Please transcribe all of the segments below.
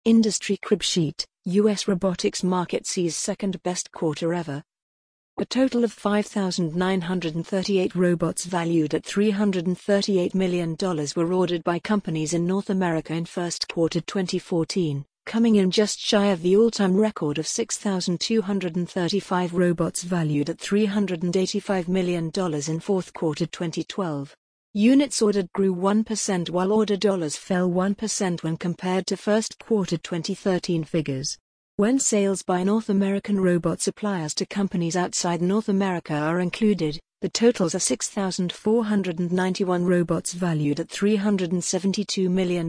Industry crib sheet, U.S. robotics market sees second best quarter ever. A total of 5,938 robots valued at $338 million were ordered by companies in North America in first quarter 2014, coming in just shy of the all-time record of 6,235 robots valued at $385 million in fourth quarter 2012. Units ordered grew 1% while order dollars fell 1% when compared to first quarter 2013 figures. When sales by North American robot suppliers to companies outside North America are included, the totals are 6,491 robots valued at $372 million.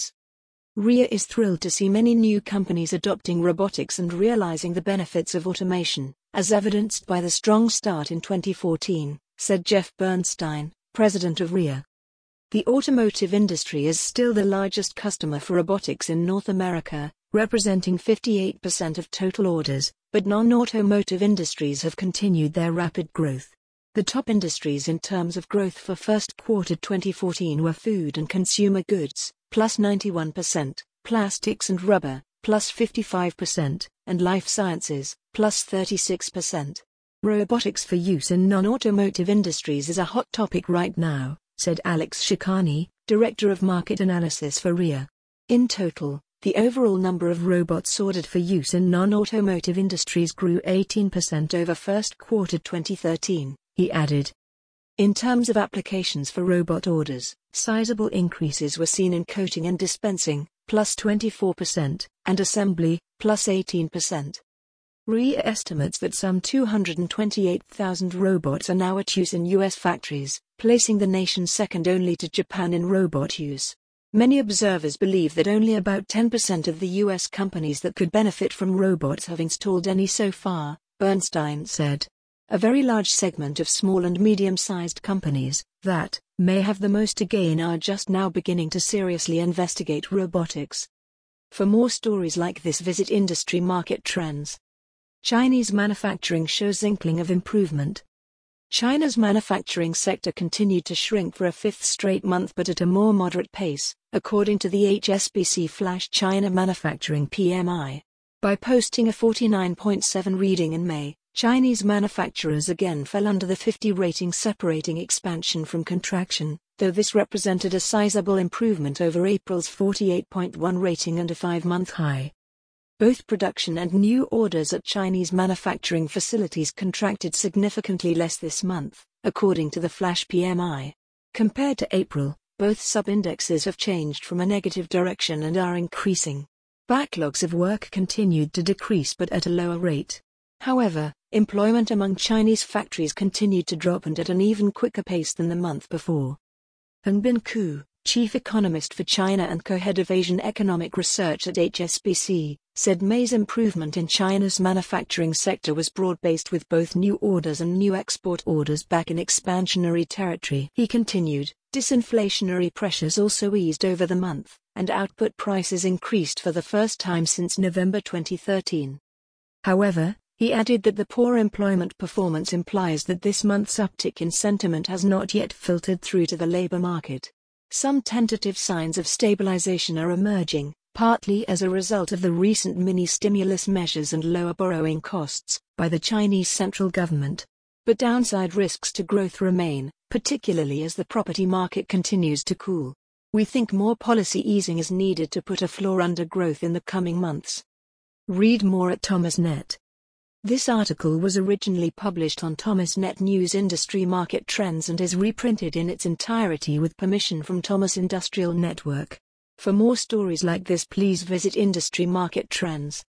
RIA is thrilled to see many new companies adopting robotics and realizing the benefits of automation, as evidenced by the strong start in 2014, said Jeff Bernstein, president of RIA. The automotive industry is still the largest customer for robotics in North America, representing 58% of total orders, but non-automotive industries have continued their rapid growth. The top industries in terms of growth for first quarter 2014 were food and consumer goods, plus 91%, plastics and rubber, plus 55%, and life sciences, plus 36%. Robotics for use in non-automotive industries is a hot topic right now, said Alex Shikani, director of market analysis for RIA. In total, the overall number of robots ordered for use in non-automotive industries grew 18% over first quarter 2013, he added. In terms of applications for robot orders, sizable increases were seen in coating and dispensing, plus 24%, and assembly, plus 18%. RIA estimates that some 228,000 robots are now at use in U.S. factories, placing the nation second only to Japan in robot use. Many observers believe that only about 10% of the U.S. companies that could benefit from robots have installed any so far, Bernstein said. A very large segment of small and medium-sized companies that may have the most to gain are just now beginning to seriously investigate robotics. For more stories like this, visit Industry Market Trends. Chinese manufacturing shows inkling of improvement. China's manufacturing sector continued to shrink for a fifth straight month, but at a more moderate pace, according to the HSBC Flash China Manufacturing PMI. By posting a 49.7 reading in May, Chinese manufacturers again fell under the 50 rating, separating expansion from contraction, though this represented a sizable improvement over April's 48.1 rating and a 5-month high. Both production and new orders at Chinese manufacturing facilities contracted significantly less this month, according to the Flash PMI. Compared to April, both sub-indexes have changed from a negative direction and are increasing. Backlogs of work continued to decrease but at a lower rate. However, employment among Chinese factories continued to drop and at an even quicker pace than the month before. Hanbin Ku, chief economist for China and co-head of Asian economic research at HSBC, said May's improvement in China's manufacturing sector was broad-based, with both new orders and new export orders back in expansionary territory. He continued, disinflationary pressures also eased over the month, and output prices increased for the first time since November 2013. However, he added that the poor employment performance implies that this month's uptick in sentiment has not yet filtered through to the labor market. Some tentative signs of stabilization are emerging, partly as a result of the recent mini-stimulus measures and lower borrowing costs by the Chinese central government. But downside risks to growth remain, particularly as the property market continues to cool. We think more policy easing is needed to put a floor under growth in the coming months. Read more at Thomasnet. This article was originally published on Thomasnet News Industry Market Trends and is reprinted in its entirety with permission from Thomas Industrial Network. For more stories like this, please visit Industry Market Trends.